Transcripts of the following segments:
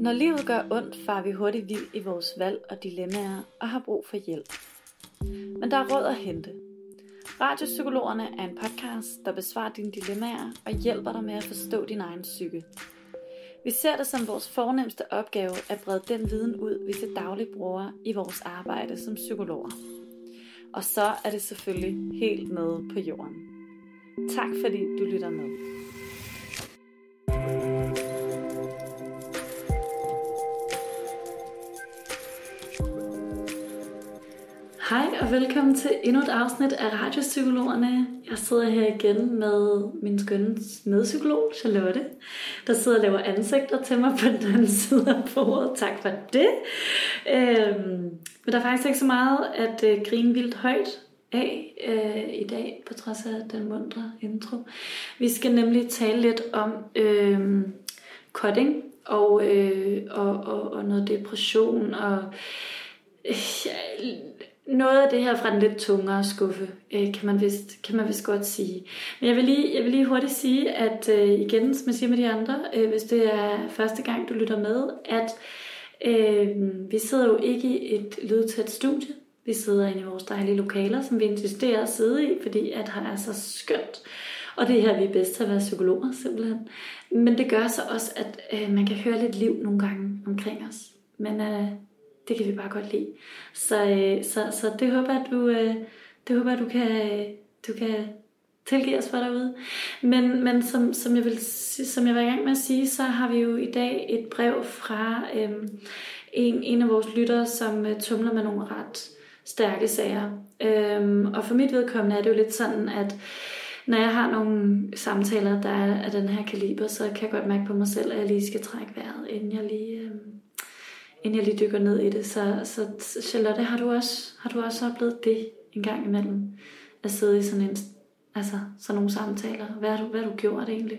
Når livet gør ondt, farer vi hurtigt vild i vores valg og dilemmaer og har brug for hjælp. Men der er råd at hente. Radiopsykologerne er en podcast, der besvarer dine dilemmaer og hjælper dig med at forstå din egen psyke. Vi ser det som vores fornemste opgave at brede den viden ud, vi til daglig bruger i vores arbejde som psykologer. Og så er det selvfølgelig helt nede på jorden. Tak fordi du lytter med. Hej og velkommen til endnu et afsnit af Radiopsykologerne. Jeg sidder her igen med min skønne medpsykolog, Charlotte, der sidder og laver ansigter til mig på den anden side af bordet. Tak for det. Men der er faktisk ikke så meget at grine vildt højt af i dag, på trods af den muntre intro. Vi skal nemlig tale lidt om cutting og noget depression og noget af det her fra den lidt tungere skuffe, kan man vist godt sige. Men jeg vil lige hurtigt sige, at igen, som jeg siger med de andre, hvis det er første gang, du lytter med, at vi sidder jo ikke i et lydtæt studie. Vi sidder inde i vores dejlige lokaler, som vi insisterer at sidde i, fordi at her er så skønt. Og det er her, vi er bedst til at være psykologer, simpelthen. Men det gør så også, at man kan høre lidt liv nogle gange omkring os. Men det kan vi bare godt lide. Så det håber jeg, du kan tilgive os for derude. Men som jeg var i gang med at sige, så har vi jo i dag et brev fra en af vores lyttere, som tumler med nogle ret stærke sager. Og for mit vedkommende er det jo lidt sådan, at når jeg har nogle samtaler, der er af den her kaliber, så kan jeg godt mærke på mig selv, at jeg lige skal trække vejret, inden jeg lige dykker ned i det. Så Charlotte, har du også oplevet det en gang imellem? At sidde i sådan nogle samtaler? Hvad har du gjort egentlig?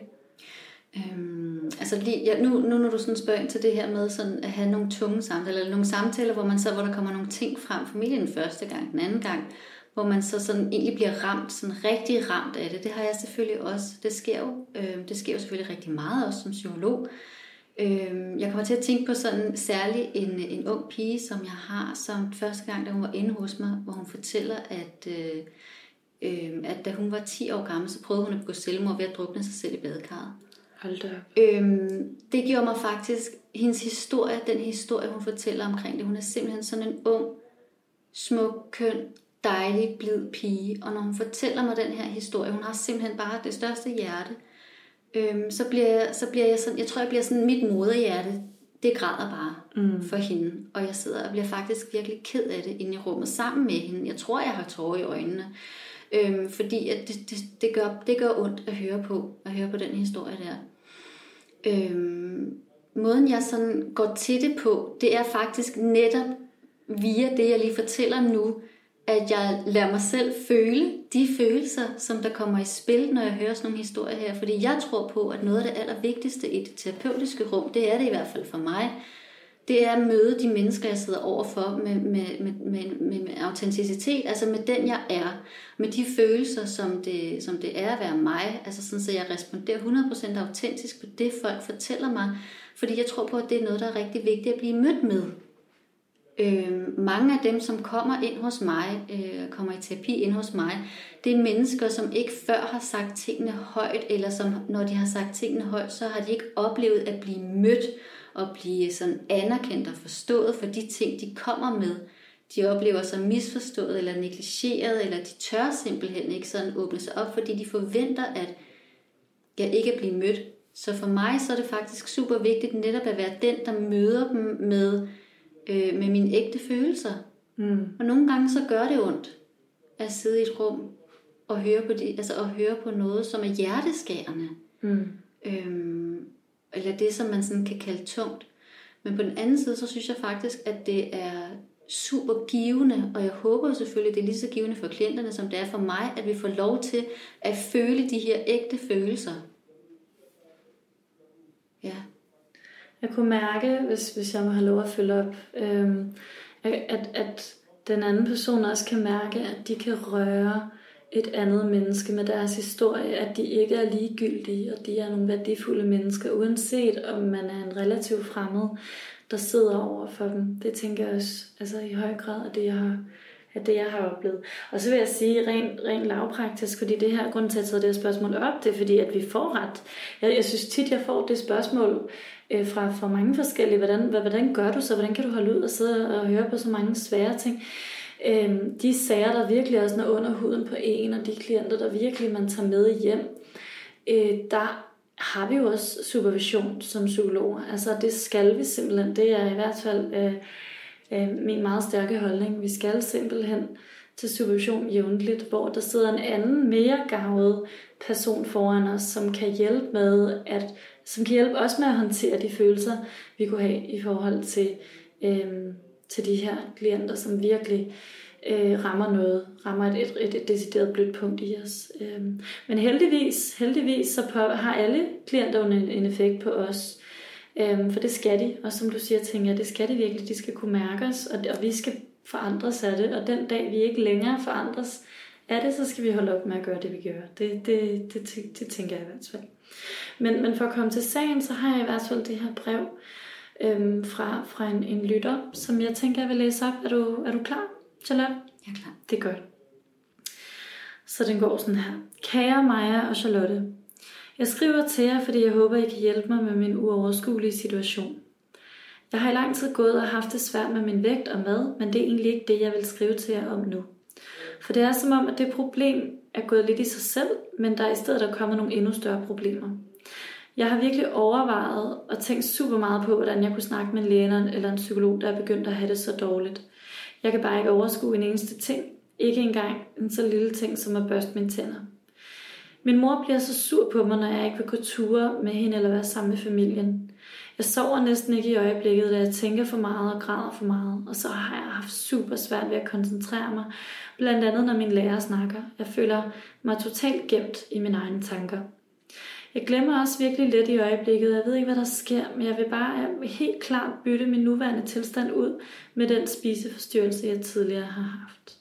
Nu når du sådan spørger ind til det her med sådan at have nogle tunge samtaler, eller nogle samtaler, hvor der kommer nogle ting frem, familien den første gang, den anden gang, hvor man så sådan egentlig bliver ramt, sådan rigtig ramt af det. Det har jeg selvfølgelig også. Det sker jo selvfølgelig rigtig meget også som psykolog. Jeg kommer til at tænke på sådan særligt en ung pige, som jeg har, som første gang, da hun var inde hos mig, hvor hun fortæller, at da hun var 10 år gammel, så prøvede hun at begå selvmord ved at drukne sig selv i badekarret. Hold da. Det gjorde mig faktisk, hendes historie, den historie, hun fortæller omkring det, hun er simpelthen sådan en ung, smuk, køn, dejlig, blid pige, og når hun fortæller mig den her historie, hun har simpelthen bare det største hjerte, så bliver jeg sådan, jeg tror jeg bliver sådan, mit moderhjerte, det græder bare for hende, og jeg sidder og bliver faktisk virkelig ked af det inde i rummet sammen med hende. Jeg tror jeg har tårer i øjnene, fordi at det gør ondt at høre på den historie der. Måden jeg sådan går til det på, det er faktisk netop via det jeg lige fortæller nu, at jeg lader mig selv føle de følelser, som der kommer i spil, når jeg hører sådan nogle historier her. Fordi jeg tror på, at noget af det allervigtigste i det terapeutiske rum, det er det i hvert fald for mig, det er at møde de mennesker, jeg sidder overfor med autenticitet, altså med den jeg er, med de følelser, som det er at være mig, altså sådan, så jeg responderer 100% autentisk på det, folk fortæller mig, fordi jeg tror på, at det er noget, der er rigtig vigtigt at blive mødt med. Mange af dem, som kommer ind hos mig, kommer i terapi ind hos mig, det er mennesker, som ikke før har sagt tingene højt, eller som når de har sagt tingene højt, så har de ikke oplevet at blive mødt og blive sådan anerkendt og forstået for de ting, de kommer med. De oplever sig misforstået eller negligeret, eller de tør simpelthen ikke sådan åbne sig op, fordi de forventer, at jeg ikke er blevet mødt. Så for mig så er det faktisk super vigtigt netop at være den, der møder dem med mine ægte følelser. Og nogle gange så gør det ondt at sidde i et rum og høre på det, altså at høre på noget, som er hjerteskærende. Eller det, som man sådan kan kalde tungt. Men på den anden side, så synes jeg faktisk, at det er super givende, og jeg håber selvfølgelig, at det er lige så givende for klienterne, som det er for mig, at vi får lov til at føle de her ægte følelser. Ja. Jeg kunne mærke, hvis jeg må have lov at følge op, at den anden person også kan mærke, at de kan røre et andet menneske med deres historie, at de ikke er ligegyldige, og de er nogle værdifulde mennesker, uanset om man er en relativt fremmed, der sidder over for dem. Det tænker jeg også altså i høj grad, at det jeg har oplevet. Og så vil jeg sige rent lavpraktisk, fordi det her grund til at tage det her spørgsmål op, det er fordi, at vi får ret. Jeg synes tit, jeg får det spørgsmål fra mange forskellige. Hvordan gør du så? Hvordan kan du holde ud og sidde og høre på så mange svære ting? De sager, der virkelig også når under huden på en, og de klienter, der virkelig man tager med hjem, der har vi jo også supervision som psykologer. Altså det skal vi simpelthen. Det er i hvert fald min meget stærke holdning. Vi skal simpelthen til supervision jævnligt, hvor der sidder en anden, mere garvet person foran os, som kan hjælpe os med at håndtere de følelser, vi kunne have i forhold til de her klienter, som virkelig rammer et decideret blødt punkt i os. Men heldigvis så har alle klienter en effekt på os. For det skal de, og som du siger, tænker jeg, det skal de virkelig. De skal kunne mærke os, og vi skal forandres af det. Og den dag vi ikke længere forandres af det, så skal vi holde op med at gøre det, vi gør. Det tænker jeg i hvert fald. Men for at komme til sagen, så har jeg i hvert fald det her brev fra en lytter, som jeg tænker, jeg vil læse op. Er du klar, Charlotte? Jeg er klar. Det er godt. Så den går sådan her. Kære Maja og Charlotte, jeg skriver til jer, fordi jeg håber, I kan hjælpe mig med min uoverskuelige situation. Jeg har i lang tid gået og haft det svært med min vægt og mad, men det er egentlig ikke det, jeg vil skrive til jer om nu. For det er som om, at det problem er gået lidt i sig selv, men der er i stedet der kommer nogle endnu større problemer. Jeg har virkelig overvejet og tænkt super meget på, hvordan jeg kunne snakke med en læge eller en psykolog, der er begyndt at have det så dårligt. Jeg kan bare ikke overskue en eneste ting. Ikke engang en så lille ting som at børste mine tænder. Min mor bliver så sur på mig, når jeg ikke vil gå ture med hende eller være sammen med familien. Jeg sover næsten ikke i øjeblikket, da jeg tænker for meget og græder for meget. Og så har jeg haft super svært ved at koncentrere mig. Blandt andet, når min lærer snakker. Jeg føler mig totalt gemt i mine egne tanker. Jeg glemmer også virkelig lidt i øjeblikket. Jeg ved ikke, hvad der sker, men jeg vil bare helt klart bytte min nuværende tilstand ud med den spiseforstyrrelse, jeg tidligere har haft.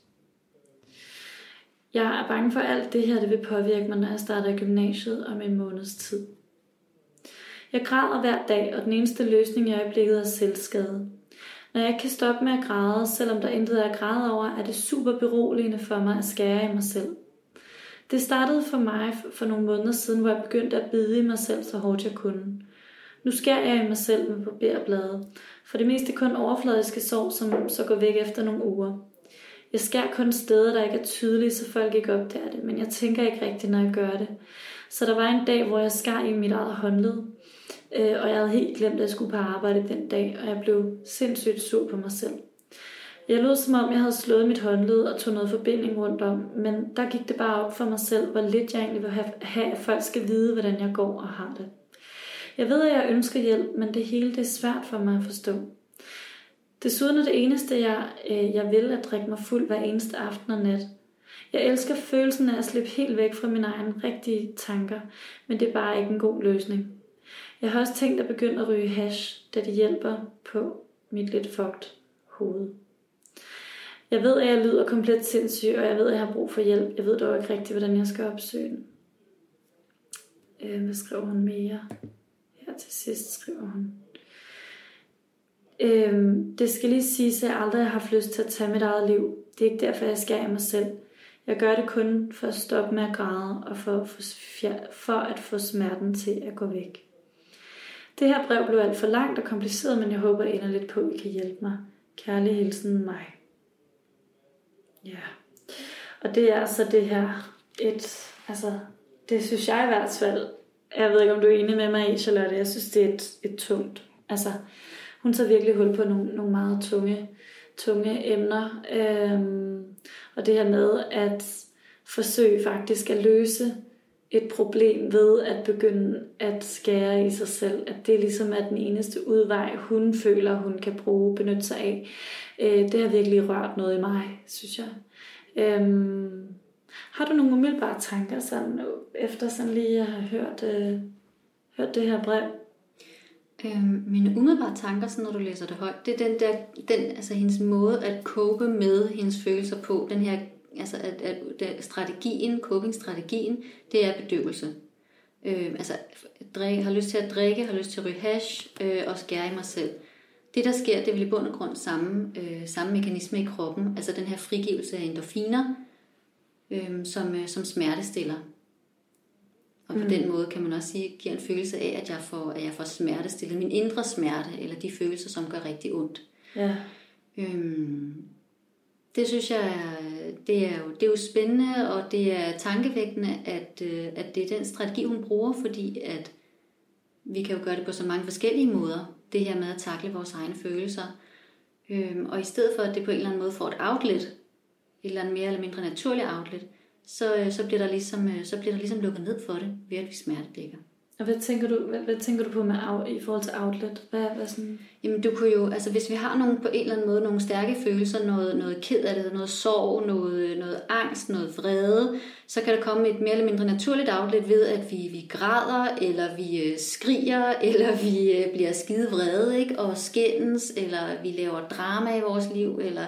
Jeg er bange for, at alt det her det vil påvirke mig, når jeg starter i gymnasiet om en måneds tid. Jeg græder hver dag, og den eneste løsning i øjeblikket er selvskade. Når jeg ikke kan stoppe med at græde, selvom der intet er at græde over, er det super beroligende for mig at skære i mig selv. Det startede for mig for nogle måneder siden, hvor jeg begyndte at bide i mig selv så hårdt jeg kunne. Nu skærer jeg i mig selv med barberblade, for det meste kun overfladiske sår, som så går væk efter nogle uger. Jeg skærer kun steder, der ikke er tydelige, så folk ikke opdager det, men jeg tænker ikke rigtigt, når jeg gør det. Så der var en dag, hvor jeg skar i mit eget håndled, og jeg havde helt glemt, at jeg skulle på arbejde den dag, og jeg blev sindssygt sur på mig selv. Jeg lød som om, jeg havde slået mit håndled og tog noget forbinding rundt om, men der gik det bare op for mig selv, hvor lidt jeg egentlig vil have, at folk skal vide, hvordan jeg går og har det. Jeg ved, at jeg ønsker hjælp, men det hele det er svært for mig at forstå. Desuden er det eneste, jeg vil, at drikke mig fuld hver eneste aften og nat. Jeg elsker følelsen af at slippe helt væk fra mine egne rigtige tanker, men det er bare ikke en god løsning. Jeg har også tænkt at begynde at ryge hash, da det hjælper på mit lidt fucked hoved. Jeg ved, at jeg lyder komplet sindssyg, og jeg ved, at jeg har brug for hjælp. Jeg ved dog ikke rigtigt, hvordan jeg skal opsøge den. Hvad skriver hun mere? Her til sidst skriver hun. Det skal lige siges, at jeg aldrig har haft lyst til at tage mit eget liv. Det er ikke derfor, jeg skærer mig selv. Jeg gør det kun for at stoppe med at græde, og for at få smerten til at gå væk. Det her brev blev alt for langt og kompliceret, men jeg håber inderligt på, at I kan hjælpe mig. Kærlig hilsen, mig. Ja, og det er altså det her, det synes jeg i hvert fald, jeg ved ikke om du er enig med mig i, Charlotte, jeg synes det er et tungt, hun tager virkelig hul på nogle meget tunge emner, og det her med at forsøge faktisk at løse et problem ved at begynde at skære i sig selv, at det ligesom er den eneste udvej, hun føler, hun kan benytte sig af. Det har virkelig rørt noget i mig, synes jeg. Har du nogle umiddelbare tanker, sådan, efter sådan lige at have hørt det her brev? Mine umiddelbare tanker, sådan, når du læser det højt, det er hendes måde at cope med hendes følelser på, den her altså at strategien, copingstrategien, det er bedøvelse. Har lyst til at drikke, har lyst til at ryge hash og skære i mig selv. Det der sker, det vil i bund og grund samme mekanisme i kroppen, altså den her frigivelse af endorfiner, som smertestiller. Og på den måde kan man også sige, giver en følelse af, at jeg får smertestillet min indre smerte, eller de følelser, som gør rigtig ondt. Ja. Det synes jeg, det er jo spændende, og det er tankevækkende, at det er den strategi, hun bruger, fordi at vi kan jo gøre det på så mange forskellige måder, det her med at takle vores egne følelser. Og i stedet for, at det på en eller anden måde får et outlet, et eller andet mere eller mindre naturligt outlet, så bliver der ligesom lukket ned for det, ved at vi smertedækker. Og hvad tænker du på med i forhold til outlet? Hvad sådan? Jamen du kunne jo, altså hvis vi har på en eller anden måde nogle stærke følelser, noget ked af det, noget sorg, noget angst, noget vrede, så kan der komme et mere eller mindre naturligt outlet ved, at vi græder, eller vi skriger, eller vi bliver skide vrede, ikke? Og skændes, eller vi laver drama i vores liv, eller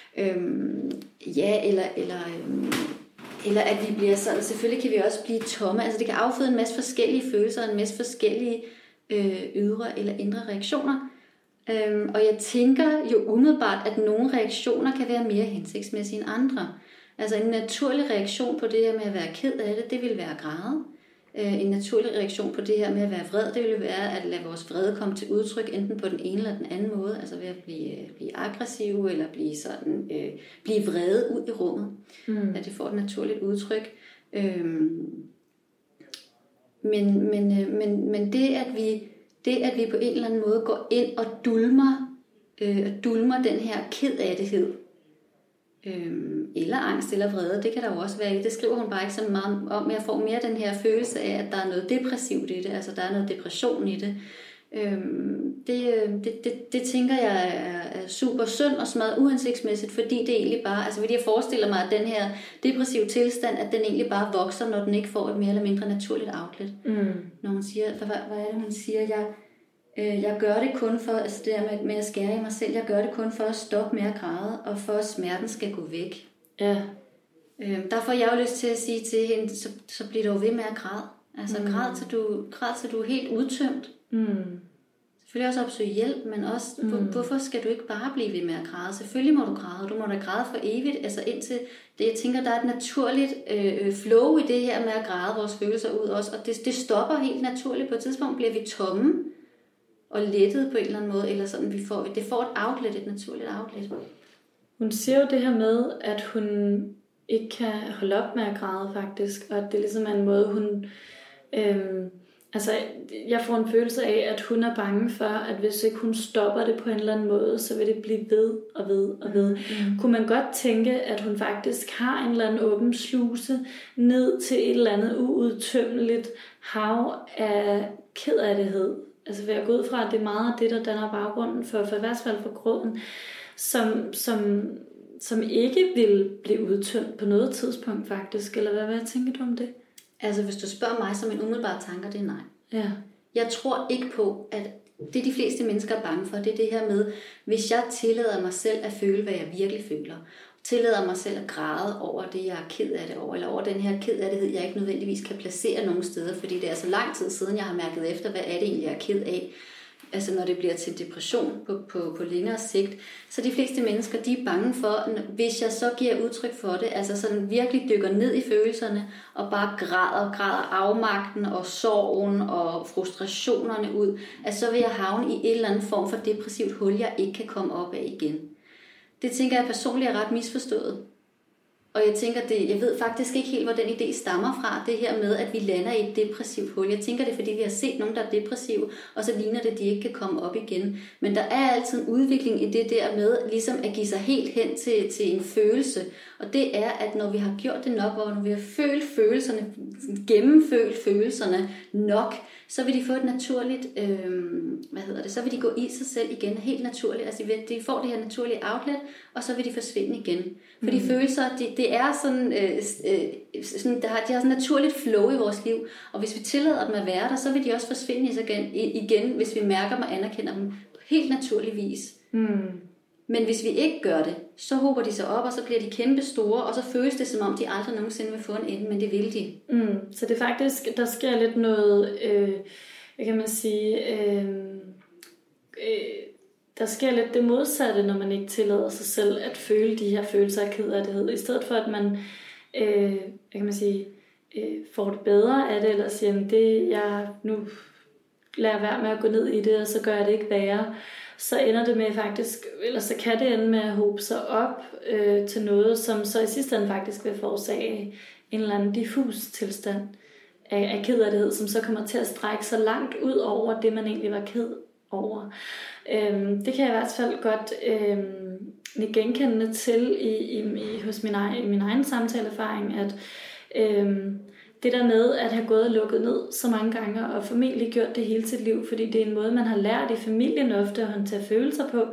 eller at vi bliver sådan, selvfølgelig kan vi også blive tomme. Altså det kan afføde en masse forskellige følelser, en masse forskellige ydre eller indre reaktioner. Og jeg tænker jo umiddelbart, at nogle reaktioner kan være mere hensigtsmæssige end andre. Altså en naturlig reaktion på det her med at være ked af det vil være at græde. En naturlig reaktion på det her med at være vred, det vil være at lade vores vrede komme til udtryk, enten på den ene eller den anden måde, altså ved at blive aggressive, eller blive vrede ud i rummet. At det får et naturligt udtryk. Men det at vi på en eller anden måde går ind og dulmer den her kedattighed, eller angst eller vrede, det kan der jo også være. Det skriver hun bare ikke så meget om, men jeg får mere den her følelse af, at der er noget depressivt i det, altså der er noget depression i det. Det tænker jeg er super synd og smadret uhensigtsmæssigt, fordi det egentlig bare, altså fordi jeg forestiller mig, at den her depressive tilstand, at den egentlig bare vokser, når den ikke får et mere eller mindre naturligt outlet. Når hun siger, hvad er det hun siger, jeg gør det kun for, altså det der med at skære i mig selv, jeg gør det kun for at stoppe med at græde, og for at smerten skal gå væk. Ja. Der får jeg jo lyst til at sige til hende, så bliver du ved med at græde. Altså græd til du er helt udtømt. Selvfølgelig også opsøge hjælp, men også, hvorfor skal du ikke bare blive ved med at græde? Selvfølgelig må du græde, og du må da græde for evigt. Altså indtil det, jeg tænker, der er et naturligt flow i det her med at græde vores følelser ud også, og det stopper helt naturligt. På et tidspunkt bliver vi tomme og lettet på en eller anden måde, eller sådan, det får et outlet, et naturligt outlet. Hun siger jo det her med, at hun ikke kan holde op med at græde faktisk, og at det ligesom er en måde, hun... Altså, jeg får en følelse af, at hun er bange for, at hvis ikke hun stopper det på en eller anden måde, så vil det blive ved og ved og ved. Kunne man godt tænke, at hun faktisk har en eller anden åben sluse ned til et eller andet uudtømmeligt hav af kedattighed? Altså, ved at gå ud fra, at det er meget af det, der danner baggrunden for i hvert fald for gråden, som ikke vil blive udtømt på noget tidspunkt faktisk. Eller hvad tænker du om det? Altså, hvis du spørger mig, så min umiddelbare tanker, det er nej. Ja. Jeg tror ikke på, at det de fleste mennesker er bange for, det er det her med, hvis jeg tillader mig selv at føle, hvad jeg virkelig føler, tillader mig selv at græde over det, jeg er ked af det over, eller over den her kedattighed, jeg ikke nødvendigvis kan placere nogen steder, fordi det er så lang tid siden, jeg har mærket efter, hvad er det egentlig, jeg er ked af. Altså når det bliver til depression på længere sigt. Så de fleste mennesker, de er bange for, hvis jeg så giver udtryk for det, altså sådan virkelig dykker ned i følelserne, og bare græder afmagten og sorgen og frustrationerne ud, at så vil jeg havne i en eller anden form for depressivt hul, jeg ikke kan komme op af igen. Det tænker jeg personligt er ret misforstået. Og jeg tænker, jeg ved faktisk ikke helt, hvor den idé stammer fra, det her med, at vi lander i et depressivt hul. Jeg tænker, det er, fordi vi har set nogen, der er depressive, og så ligner det, at de ikke kan komme op igen. Men der er altid en udvikling i det der med, ligesom at give sig helt hen til en følelse. Og det er, at når vi har gjort det nok, og når vi har følt følelserne, gennemfølt følelserne nok, så vil de få et naturligt, så vil de gå i sig selv igen, helt naturligt. Altså de får det her naturlige outlet, og så vil de forsvinde igen. Fordi følelser, det er sådan, de har sådan et naturligt flow i vores liv, og hvis vi tillader dem at være der, så vil de også forsvinde igen, hvis vi mærker dem og anerkender dem på helt naturlig vis. Men hvis vi ikke gør det, så hober de sig op, og så bliver de kæmpe store, og så føles det, som om de aldrig nogensinde vil få en ende, men det vil de. Så det er faktisk, der sker lidt noget, hvad kan man sige, der sker lidt det modsatte, når man ikke tillader sig selv at føle de her følelser af kederlighed. I stedet for, at man, hvad kan man sige, får det bedre af det, eller siger, det jeg nu lader være med at gå ned i det, og så gør jeg det ikke værre, så ender det med faktisk, eller så kan det ende med at hobe sig op til noget, som så i sidste ende faktisk vil forårsage en eller anden diffus tilstand af kederlighed, som så kommer til at strække sig langt ud over det, man egentlig var ked over. Det kan jeg i hvert fald godt genkende til hos min egen samtaleerfaring, at det der med at have gået og lukket ned så mange gange, og formentlig gjort det hele sit liv, fordi det er en måde, man har lært i familien ofte at håndtere følelser på,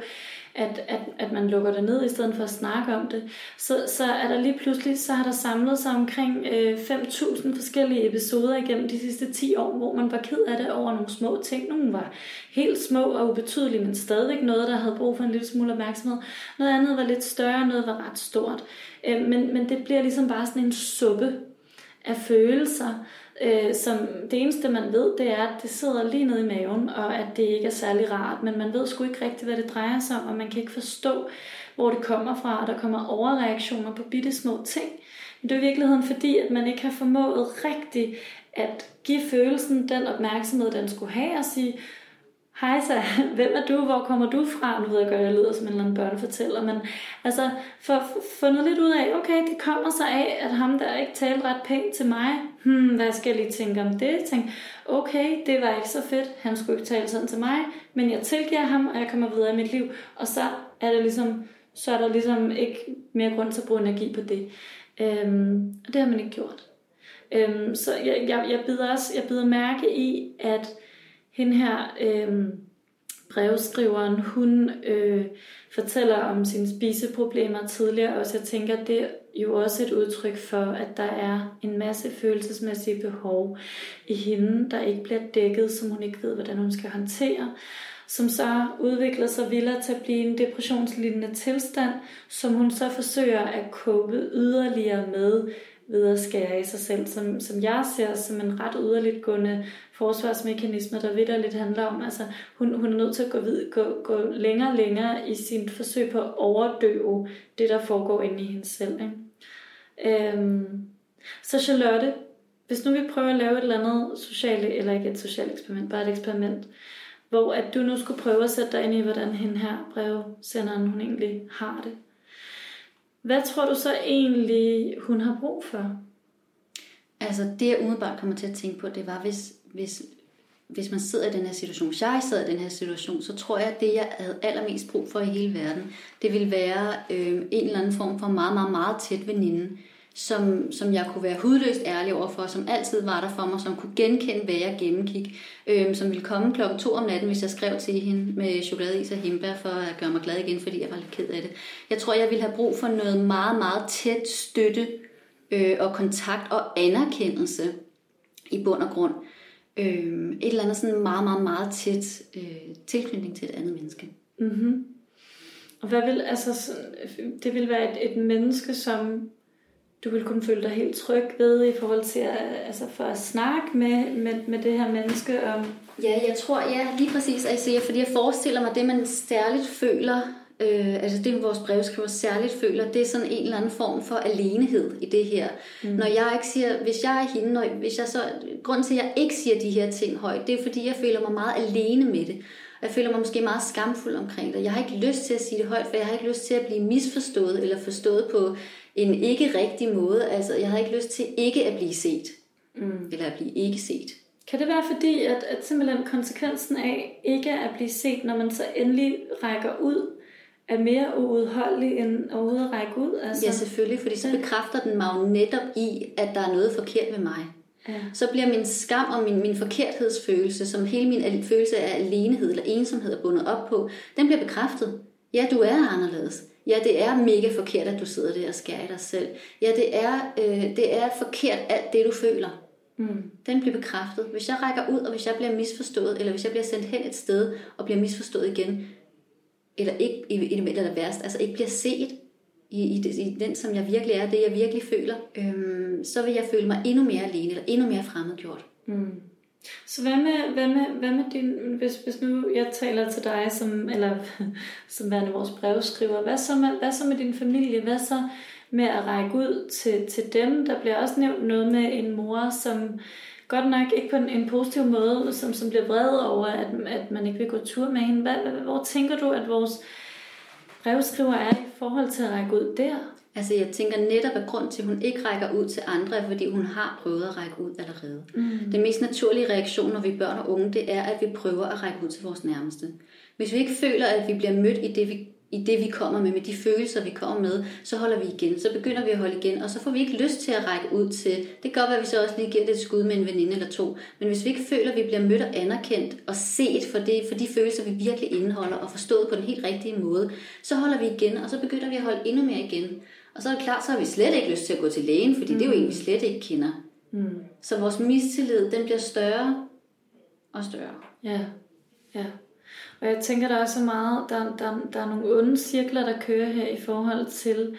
at man lukker det ned, i stedet for at snakke om det, så er der lige pludselig, så har der samlet sig omkring 5.000 forskellige episoder igennem de sidste 10 år, hvor man var ked af det over nogle små ting. Nogle var helt små og ubetydelige, men stadigvæk noget, der havde brug for en lille smule opmærksomhed. Noget andet var lidt større, noget var ret stort. Men det bliver ligesom bare sådan en suppe af følelser, som det eneste man ved, det er, at det sidder lige nede i maven, og at det ikke er særlig rart, men man ved sgu ikke rigtigt, hvad det drejer sig om, og man kan ikke forstå, hvor det kommer fra, og der kommer overreaktioner på bitte små ting. Men det er i virkeligheden fordi, at man ikke har formået rigtigt at give følelsen den opmærksomhed, den skulle have, og sige, hej så, hvem er du, hvor kommer du fra? Nu ved jeg godt, jeg lyder som en eller anden børnefortæller, men altså for fundet lidt ud af, okay, det kommer så af, at ham der ikke talte ret pænt til mig, hvad skal jeg lige tænke om det? Jeg tænkte, okay, det var ikke så fedt, han skulle ikke tale sådan til mig, men jeg tilgiver ham, og jeg kommer videre i mit liv, og så er der ligesom ikke mere grund til at bruge energi på det. Og det har man ikke gjort. Så jeg bider mærke i, at hende her, brevskriveren, hun fortæller om sine spiseproblemer tidligere, og jeg tænker, at det er jo også et udtryk for, at der er en masse følelsesmæssige behov i hende, der ikke bliver dækket, som hun ikke ved, hvordan hun skal håndtere, som så udvikler sig videre til at blive en depressionslignende tilstand, som hun så forsøger at cope yderligere med ved at skære i sig selv, som jeg ser som en ret yderligtgående forsvarsmekanisme, der vitterligt handler om, altså hun er nødt til at gå længere i sin forsøg på at overdøve det, der foregår inde i hende selv. Ikke? Så Charlotte, hvis nu vi prøver at lave et eller andet eller ikke et socialt eksperiment, bare et eksperiment, hvor at du nu skulle prøve at sætte dig ind i, hvordan hende her brevsenderen, hun egentlig har det. Hvad tror du så egentlig, hun har brug for? Altså det, jeg umiddelbart kommer til at tænke på, det var, hvis man sidder i den her situation, hvis jeg sidder i den her situation, så tror jeg, at det, jeg havde allermest brug for i hele verden, det ville være en eller anden form for meget, meget, meget tæt veninde, som jeg kunne være hudløst ærlig overfor, som altid var der for mig, som kunne genkende, hvad jeg gennemgik, som ville komme 2:00 om natten, hvis jeg skrev til hende med chokoladeis og hindbær for at gøre mig glad igen, fordi jeg var lidt ked af det. Jeg tror, jeg ville have brug for noget meget, meget tæt støtte og kontakt og anerkendelse i bund og grund. Et eller andet sådan meget, meget, meget tæt tilknytning til et andet menneske. Mm-hmm. Og hvad vil, altså, det vil være et menneske, som du vil kunne føle dig helt tryg ved i forhold til for at snakke med det her menneske om? Ja, jeg tror, lige præcis, fordi jeg forestiller mig, det man særligt føler, altså det vores brevskriver særligt føler, det er sådan en eller anden form for alenehed i det her. Når jeg ikke siger, hvis jeg er hende, grunden til, at jeg ikke siger de her ting højt, det er fordi, jeg føler mig meget alene med det. Jeg føler mig måske meget skamfuld omkring det. Jeg har ikke lyst til at sige det højt, for jeg har ikke lyst til at blive misforstået, eller forstået på en ikke rigtig måde. Altså, jeg har ikke lyst til ikke at blive set. Eller at blive ikke set. Kan det være fordi, at simpelthen konsekvensen af ikke at blive set, når man så endelig rækker ud, er mere uudholdelig end overhovedet at række ud? Altså? Ja, selvfølgelig, fordi så bekræfter den mig jo netop i, at der er noget forkert ved mig. Ja. Så bliver min skam og min forkerthedsfølelse, som hele min følelse af alenehed eller ensomhed er bundet op på, den bliver bekræftet. Ja, du er anderledes. Ja, det er mega forkert, at du sidder der og skærer i dig selv. Ja, det er forkert alt det, du føler. Den bliver bekræftet. Hvis jeg rækker ud, og hvis jeg bliver misforstået, eller hvis jeg bliver sendt hen et sted og bliver misforstået igen, eller ikke i det eller værst, altså ikke bliver set i den, som jeg virkelig er, det jeg virkelig føler, så vil jeg føle mig endnu mere alene, eller endnu mere fremmedgjort. Så hvad med din, hvis nu jeg taler til dig som værende vores brevskriver, hvad så med din familie, hvad så med at række ud til dem? Der bliver også nævnt noget med en mor, som godt nok ikke på en positiv måde, som bliver vred over, at man ikke vil gå tur med hende. Hvor tænker du, at vores brevskriver er i forhold til at række ud der? Altså jeg tænker netop, at grund til, at hun ikke rækker ud til andre, er fordi hun har prøvet at række ud allerede. Den mest naturlige reaktion, når vi er børn og unge, det er, at vi prøver at række ud til vores nærmeste. Hvis vi ikke føler, at vi bliver mødt i det vi kommer med de følelser, vi kommer med, så holder vi igen. Så begynder vi at holde igen, og så får vi ikke lyst til at række ud til. Det kan godt være, at vi så også lige giver det et skud med en veninde eller to. Men hvis vi ikke føler, at vi bliver mødt og anerkendt og set for de følelser, vi virkelig indeholder, og forstået på den helt rigtige måde, så holder vi igen, og så begynder vi at holde endnu mere igen. Og så er det klart, så har vi slet ikke lyst til at gå til lægen, fordi det er jo en, vi slet ikke kender. Så vores mistillid, den bliver større og større. Ja. Og jeg tænker, der er så meget, der er nogle onde cirkler, der kører her i forhold til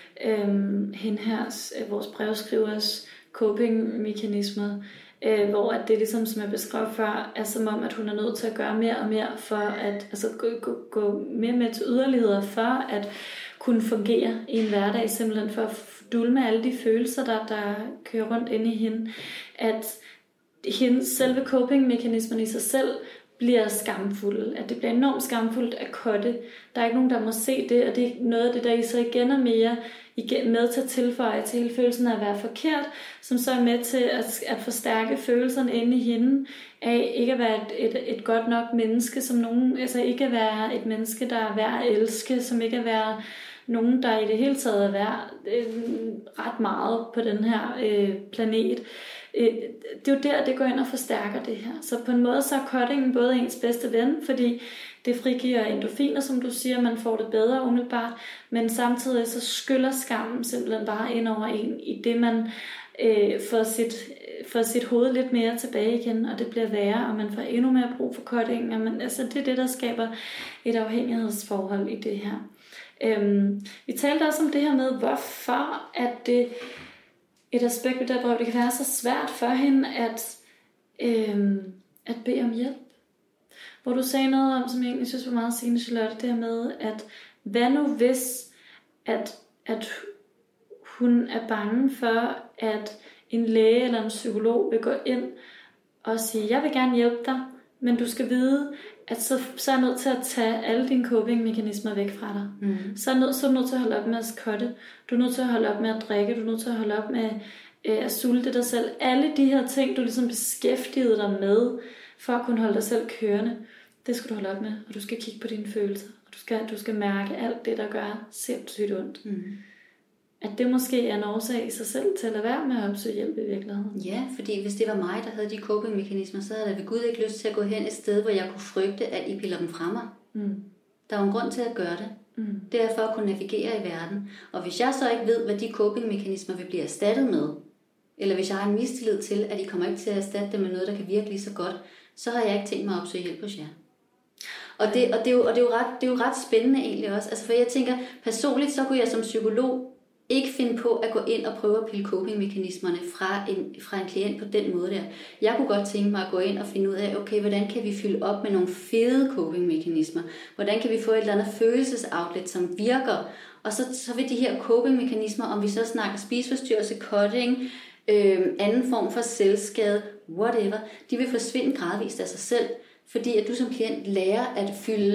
hende her, vores brevskrivers coping-mekanismer, hvor at det ligesom, som jeg beskrev før, er som om, at hun er nødt til at gøre mere og mere for at gå mere med til yderligheder for at kunne fungere i en hverdag, simpelthen for at dulme alle de følelser, der kører rundt inde i hende. At hendes selve coping-mekanismen i sig selv bliver skamfulde, at det bliver enormt skamfuldt at cutte. Der er ikke nogen, der må se det, og det er noget af det, der I så igen og mere med til at tilføje til hele følelsen af at være forkert, som så er med til at forstærke følelserne inde i hende, af ikke at være et godt nok menneske, som nogen, altså ikke at være et menneske, der er værd at elske, som ikke at være nogen, der i det hele taget er værd ret meget på den her planet. Det er jo der, det går ind og forstærker det her. Så på en måde så er cuttingen både ens bedste ven, fordi det frigiver endorfiner, som du siger, man får det bedre umiddelbart, men samtidig så skyller skammen simpelthen bare ind over en, i det man får sit hoved lidt mere tilbage igen, og det bliver værre, og man får endnu mere brug for cuttingen. Altså det er det, der skaber et afhængighedsforhold i det her. Vi talte også om det her med, hvorfor at det et aspekt ved det brev, det kan være så svært for hende at bede om hjælp. Hvor du sagde noget om, som jeg egentlig synes var meget sigende, Charlotte, det her med, at hvad nu hvis, at hun er bange for, at en læge eller en psykolog vil gå ind og sige, jeg vil gerne hjælpe dig, men du skal vide, at så er jeg nødt til at tage alle dine coping-mekanismer væk fra dig. Så er du nødt til at holde op med at cutte. Du er nødt til at holde op med at drikke. Du er nødt til at holde op med at sulte dig selv. Alle de her ting, du ligesom beskæftigede dig med, for at kunne holde dig selv kørende, det skal du holde op med. Og du skal kigge på dine følelser. Og du skal mærke alt det, der gør sindssygt ondt. At det måske er en årsag i sig selv til at lade være med at opsøge hjælp i virkeligheden. Ja, fordi hvis det var mig, der havde de coping-mekanismer, så havde jeg ved Gud ikke lyst til at gå hen et sted, hvor jeg kunne frygte, at I piller dem fra mig. Der var en grund til at gøre det. Det er for at kunne navigere i verden. Og hvis jeg så ikke ved, hvad de coping-mekanismer vil blive erstattet med, eller hvis jeg har en mistillid til, at I kommer ikke til at erstatte det med noget, der kan virke lige så godt, så har jeg ikke tænkt mig at opsøge hjælp hos jer. Og det er jo ret spændende egentlig også. Altså for jeg tænker, personligt så kunne jeg som psykolog ikke finde på at gå ind og prøve at pille coping-mekanismerne fra en klient på den måde der. Jeg kunne godt tænke mig at gå ind og finde ud af, okay, hvordan kan vi fylde op med nogle fede coping-mekanismer? Hvordan kan vi få et eller andet følelsesoutlet, som virker? Og så vil de her coping-mekanismer, om vi så snakker spiseforstyrrelse, cutting, anden form for selvskade, whatever, de vil forsvinde gradvist af sig selv. Fordi at du som klient lærer at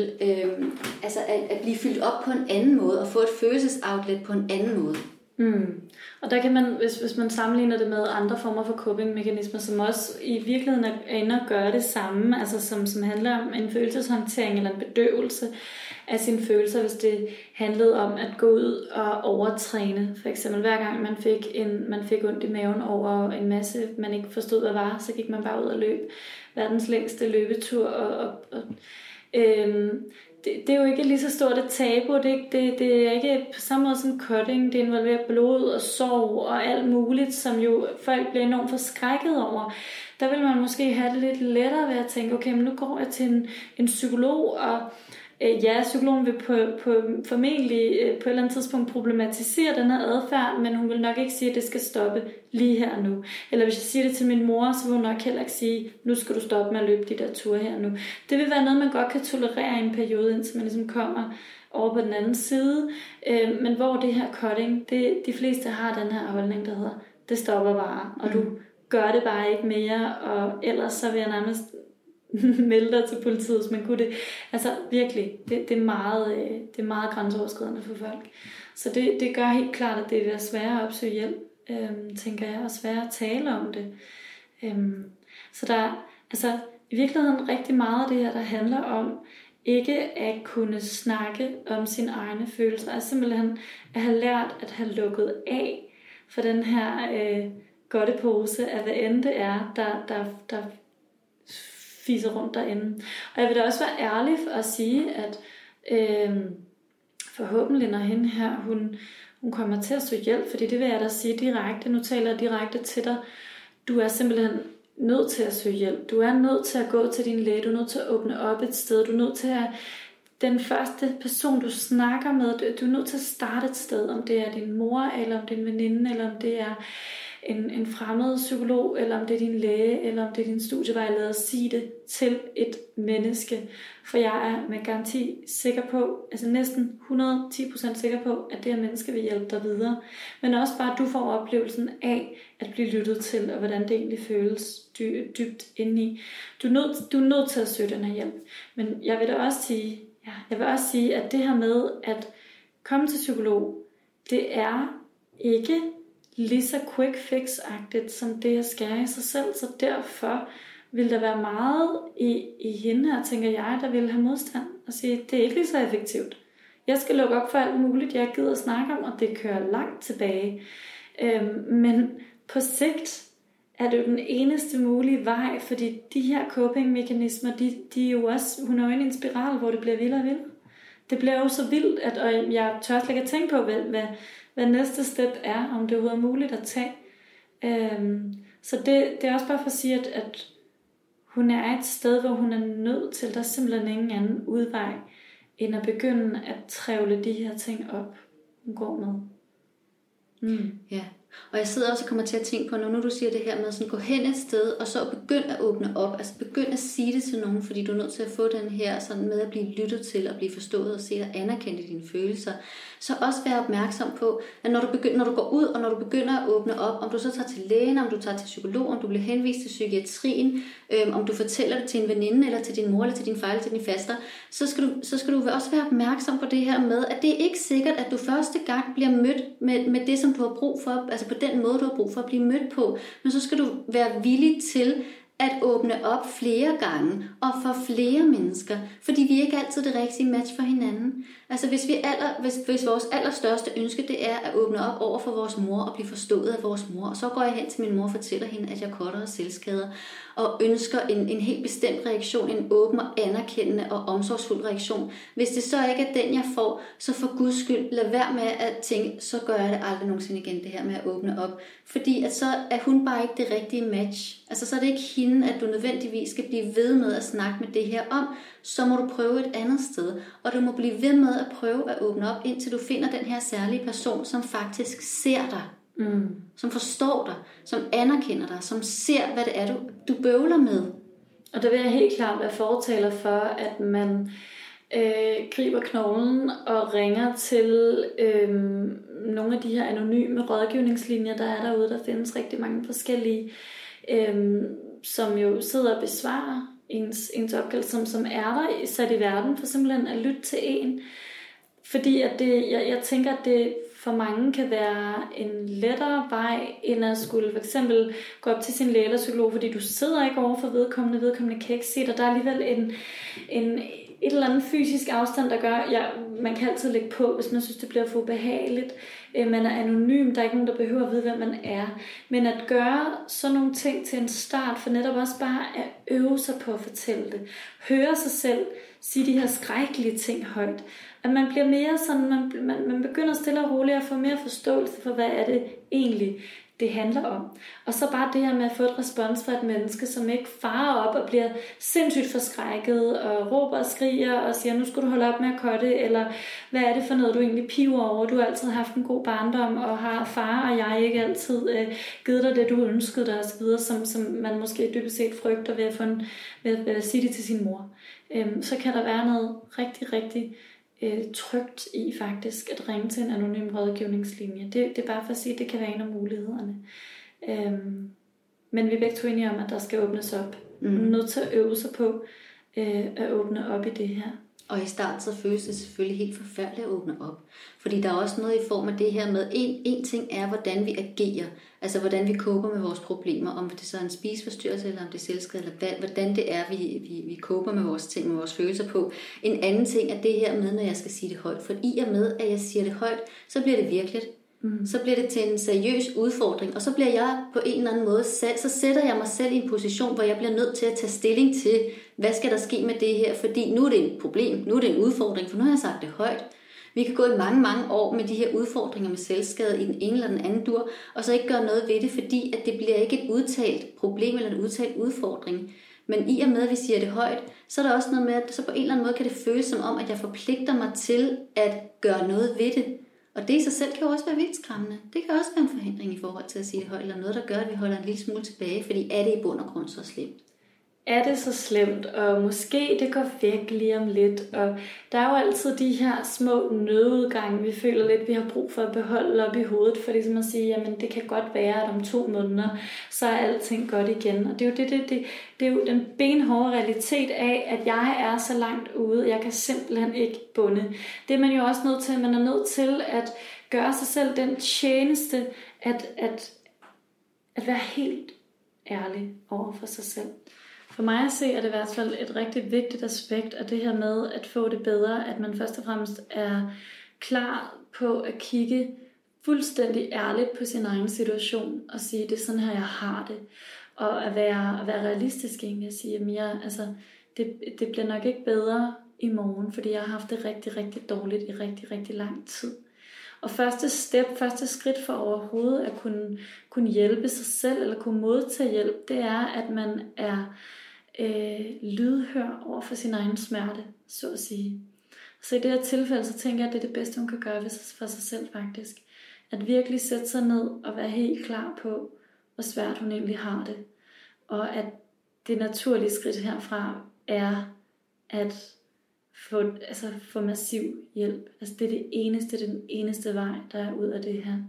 at blive fyldt op på en anden måde og få et følelsesoutlet på en anden måde. Og der kan man, hvis man sammenligner det med andre former for coping-mekanismer, som også i virkeligheden er inde og gøre det samme, altså som handler om en følelseshåndtering eller en bedøvelse af sine følelser, hvis det handlede om at gå ud og overtræne. For eksempel hver gang man fik ondt i maven over en masse, man ikke forstod hvad var, så gik man bare ud og løb verdens længste løbetur. Det er jo ikke lige så stort et tabu. Det er ikke på samme måde som cutting. Det involverer blod og sorg og alt muligt, som jo folk bliver enormt forskrækket over. Der vil man måske have det lidt lettere ved at tænke, okay, men nu går jeg til en psykolog, og Ja, psykologen vil formentlig på et eller andet tidspunkt problematisere den her adfærd, men hun vil nok ikke sige, at det skal stoppe lige her nu. Eller hvis jeg siger det til min mor, så vil hun nok heller ikke sige, nu skal du stoppe med at løbe de der ture her nu. Det vil være noget, man godt kan tolerere i en periode, indtil man ligesom kommer over på den anden side. Men hvor det her cutting, de fleste har den her holdning, der hedder, det stopper bare, og du gør det bare ikke mere, og ellers så vil jeg nærmest melde dig til politiet, hvis man kunne det. Altså virkelig, det er meget grænseoverskridende for folk. Så det gør helt klart, at det vil være sværere at opsøge hjælp, tænker jeg, og sværere at tale om det. Så der er altså i virkeligheden rigtig meget af det her, der handler om ikke at kunne snakke om sine egne følelser, altså simpelthen at have lært at have lukket af for den her godtepose af hvad end det er, der fiser rundt derinde. Og jeg vil da også være ærlig for at sige, at forhåbentlig når hende her, hun kommer til at søge hjælp, fordi det vil jeg da sige direkte, nu taler jeg direkte til dig, du er simpelthen nødt til at søge hjælp. Du er nødt til at gå til din læge, du er nødt til at åbne op et sted, du er nødt til at den første person, du snakker med, du er nødt til at starte et sted, om det er din mor, eller om det er en veninde, eller om det er en fremmed psykolog, eller om det er din læge, eller om det er din studievejleder, sige det til et menneske. For jeg er med garanti sikker på, altså næsten 110% sikker på, at det her menneske vil hjælpe dig videre. Men også bare, at du får oplevelsen af at blive lyttet til, og hvordan det egentlig føles dybt indeni. Du er nødt til at søge den her hjælp. Men jeg vil også sige, at det her med at komme til psykolog, det er ikke lige så quick fix-agtigt som det at skære i sig selv, så derfor vil der være meget i hende her, tænker jeg, der vil have modstand og sige, det er ikke lige så effektivt. Jeg skal lukke op for alt muligt, jeg gider at snakke om, og det kører langt tilbage. Men på sigt er det jo den eneste mulige vej, fordi de her coping-mekanismer, de er jo også, hun er jo inde i en spiral, hvor det bliver vildere og vildere. Det bliver jo så vildt, og jeg tør slet ikke at tænke på, hvad næste step er, om det overhovedet er muligt at tage. Så det er også bare for at sige, at hun er et sted, hvor hun er nødt til, der er simpelthen ingen anden udvej, end at begynde at trævle de her ting op, hun går med. Ja, og jeg sidder også og kommer til at tænke på, når nu du siger det her med sådan gå hen et sted, og så begynde at åbne op, altså begynde at sige det til nogen, fordi du er nødt til at få den her sådan med at blive lyttet til, og blive forstået og se og anerkendt i dine følelser. Så også være opmærksom på, at når du går ud, og når du begynder at åbne op, om du så tager til lægen, om du tager til psykolog, om du bliver henvist til psykiatrien, om du fortæller det til en veninde, eller til din mor, eller til din far, eller til din faster, så skal du også være opmærksom på det her med, at det er ikke sikkert, at du første gang bliver mødt med det, som du har brug for, altså på den måde, du har brug for at blive mødt på, men så skal du være villig til at åbne op flere gange og for flere mennesker, fordi vi er ikke altid det rigtige match for hinanden. Altså hvis vores allerstørste ønske det er at åbne op over for vores mor og blive forstået af vores mor, og så går jeg hen til min mor og fortæller hende, at jeg cutter og selvskader, og ønsker en helt bestemt reaktion, en åben og anerkendende og omsorgsfuld reaktion. Hvis det så ikke er den, jeg får, så for Guds skyld, lad være med at tænke, så gør jeg det aldrig nogensinde igen, det her med at åbne op. Fordi at så er hun bare ikke det rigtige match. Altså så er det ikke hende, at du nødvendigvis skal blive ved med at snakke med det her om, så må du prøve et andet sted. Og du må blive ved med at prøve at åbne op, indtil du finder den her særlige person, som faktisk ser dig. Som forstår dig, som anerkender dig, som ser, hvad det er, du bøvler med. Og der vil jeg helt klart være fortaler for, at man griber knoglen og ringer til nogle af de her anonyme rådgivningslinjer, der er derude. Der findes rigtig mange forskellige, som jo sidder og besvarer ens opgave, som er der sat i verden, for simpelthen at lytte til en. Fordi at jeg tænker, at det for mange kan være en lettere vej, end at skulle for eksempel gå op til sin læge eller psykolog, fordi du sidder ikke over for vedkommende kan ikke se dig. Der er alligevel et eller andet fysisk afstand, der gør, man kan altid lægge på, hvis man synes, det bliver for ubehageligt. Man er anonym, der er ikke nogen, der behøver at vide, hvem man er. Men at gøre sådan nogle ting til en start, for netop også bare at øve sig på at fortælle det. Høre sig selv sige de her skrækkelige ting højt. At man bliver mere sådan, man begynder stille og roligt at få mere forståelse for, hvad er det egentlig, det handler om. Og så bare det her med at få et respons fra et menneske, som ikke farer op og bliver sindssygt forskrækket og råber og skriger og siger, nu skal du holde op med at kotte, eller hvad er det for noget, du egentlig piver over? Du har altid haft en god barndom, og har far og jeg ikke altid givet dig det, du ønskede dig osv., som man måske dybest set frygter ved at sige det til sin mor. Så kan der være noget rigtig, rigtig trygt i faktisk at ringe til en anonym rådgivningslinje. Det er bare for at sige, at det kan være en af mulighederne. Men vi er begge to enige om, at der skal åbnes op. Man er nødt til at øve sig på at åbne op i det her. Og i starten så føles det selvfølgelig helt forfærdeligt at åbne op. Fordi der er også noget i form af det her med, en ting er, hvordan vi agerer. Altså hvordan vi koper med vores problemer. Om det så er en spiseforstyrrelse, eller om det er selvskade, eller hvordan det er, vi koper med vores ting, med vores følelser på. En anden ting er det her med, når jeg skal sige det højt. For i og med, at jeg siger det højt, så bliver det virkeligt. Så bliver det til en seriøs udfordring, og så bliver jeg på en eller anden måde så sætter jeg mig selv i en position, hvor jeg bliver nødt til at tage stilling til, hvad skal der ske med det her, fordi nu er det et problem, nu er det en udfordring, for nu har jeg sagt det højt. Vi kan gå i mange, mange år med de her udfordringer med selvskade i den ene eller den anden dur, og så ikke gøre noget ved det, fordi at det bliver ikke et udtalt problem eller en udtalt udfordring. Men i og med, at vi siger det højt, så er der også noget med, at så på en eller anden måde kan det føles som om, at jeg forpligter mig til at gøre noget ved det. Og det i sig selv kan jo også være vildt skræmmende. Det kan også være en forhindring i forhold til at sige det højt, eller noget, der gør, at vi holder en lille smule tilbage, fordi er det i bund og grund så slemt? Er det så slemt, og måske det går væk lige om lidt, og der er jo altid de her små nødudgange, vi føler lidt, vi har brug for at beholde op i hovedet, for ligesom at sige, jamen det kan godt være, at om 2 måneder, så er alting godt igen. Og det er jo det er jo den benhårde realitet af, at jeg er så langt ude, jeg kan simpelthen ikke bunde. Det er man jo også nødt til, man er nødt til at gøre sig selv den tjeneste, at være helt ærlig over for sig selv. For mig at se er det i hvert fald et rigtig vigtigt aspekt af det her med at få det bedre, at man først og fremmest er klar på at kigge fuldstændig ærligt på sin egen situation og sige, det er sådan her, jeg har det. Og at være realistisk egentlig at sige, at det bliver nok ikke bedre i morgen, fordi jeg har haft det rigtig, rigtig dårligt i rigtig, rigtig lang tid. Og første skridt for overhovedet at kunne hjælpe sig selv eller kunne modtage hjælp, det er, at man er lydhør over for sin egen smerte, så at sige. Så i det her tilfælde, så tænker jeg, at det er det bedste, hun kan gøre for sig selv faktisk. At virkelig sætte sig ned og være helt klar på, hvor svært hun egentlig har det. Og at det naturlige skridt herfra er at få massiv hjælp. Altså det er den eneste vej, der er ud af det her.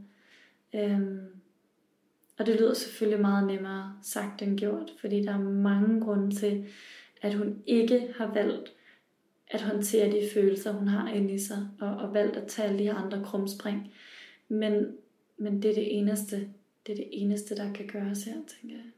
Og det lyder selvfølgelig meget nemmere sagt end gjort, fordi der er mange grunde til, at hun ikke har valgt at håndtere de følelser, hun har inde i sig, og valgt at tage alle de her andre krumspring. Men det er det eneste, der kan gøres her, tænker jeg.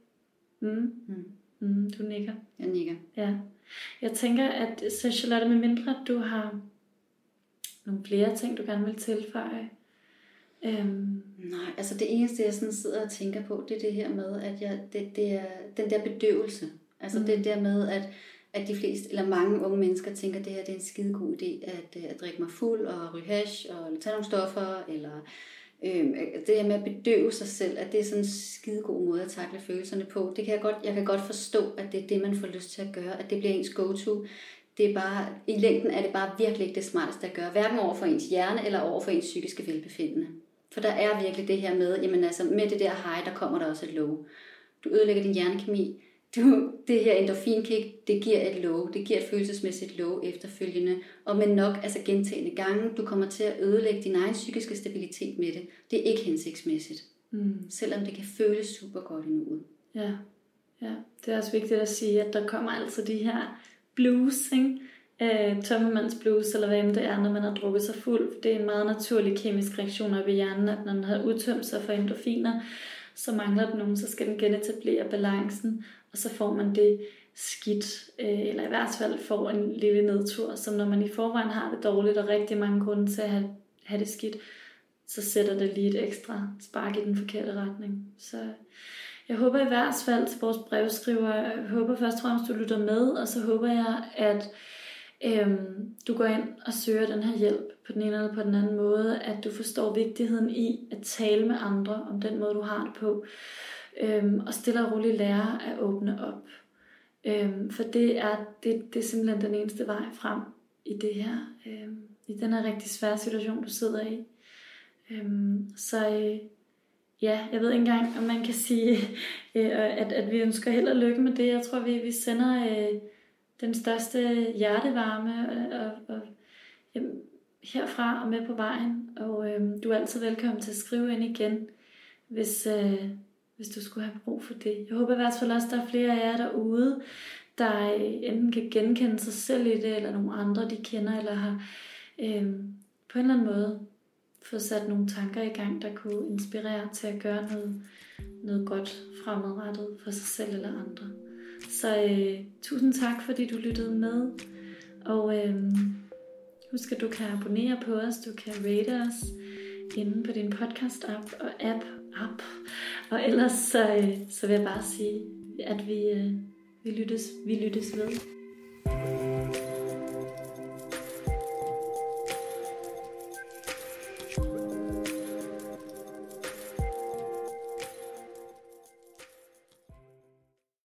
Du nikker. Jeg nikker. Ja. Jeg tænker, at så Charlotte, med mindre du har nogle flere ting, du gerne vil tilføje. Nej, altså det eneste, jeg sådan sidder og tænker på, det er det her med, at det er den der bedøvelse. Altså det der med, at de fleste, eller mange unge mennesker tænker, at det her det er en skide god idé, at drikke mig fuld og ryge hash og tage nogle stoffer, eller det her med at bedøve sig selv, at det er sådan en skide god måde at takle følelserne på. Jeg kan godt forstå, at det er det, man får lyst til at gøre, at det bliver ens go-to. Det er bare, i længden er det bare virkelig ikke det smarteste at gøre, hverken over for ens hjerne eller over for ens psykiske velbefindende. For der er virkelig det her med, jamen altså med det der high, der kommer der også et low. Du ødelægger din hjernekemi. Det her endorfinkick, det giver et low. Det giver et følelsesmæssigt low efterfølgende. Og med nok, altså gentagende gange, du kommer til at ødelægge din egen psykiske stabilitet med det. Det er ikke hensigtsmæssigt. Selvom det kan føles super godt i nuet. Ja, det er også vigtigt at sige, at der kommer altså de her blues, ikke? Tommemands blues, eller hvad end det er, når man har drukket sig fuld. Det er en meget naturlig kemisk reaktion op i hjernen, at når man har udtømt sig for endorfiner, så mangler den nogen, så skal den genetablere balancen, og så får man det skidt, eller i hvert fald får en lille nedtur, som når man i forvejen har det dårligt, og rigtig mange grunde til at have det skidt, så sætter det lige et ekstra spark i den forkerte retning. Så jeg håber i hvert fald til vores brevskriver, jeg håber først og fremmest, du lytter med, og så håber jeg, at du går ind og søger den her hjælp på den ene eller på den anden måde, at du forstår vigtigheden i at tale med andre om den måde, du har det på, og stille og roligt lære at åbne op. For det er simpelthen den eneste vej frem i det her, i den her rigtig svære situation, du sidder i. Ja, jeg ved ikke engang, om man kan sige, at vi ønsker held og lykke med det. Jeg tror, vi sender den største hjertevarme og herfra og med på vejen. Og du er altid velkommen til at skrive ind igen, hvis du skulle have brug for det. Jeg håber i hvert fald også, at der er flere af jer derude, der enten kan genkende sig selv i det, eller nogle andre, de kender, eller har på en eller anden måde fået sat nogle tanker i gang, der kunne inspirere til at gøre noget godt fremadrettet for sig selv eller andre. Så tusind tak, fordi du lyttede med. Og husk, at du kan abonnere på os, du kan rate os inde på din podcast-app og app. Og ellers så vil jeg bare sige, at vi lyttes ved.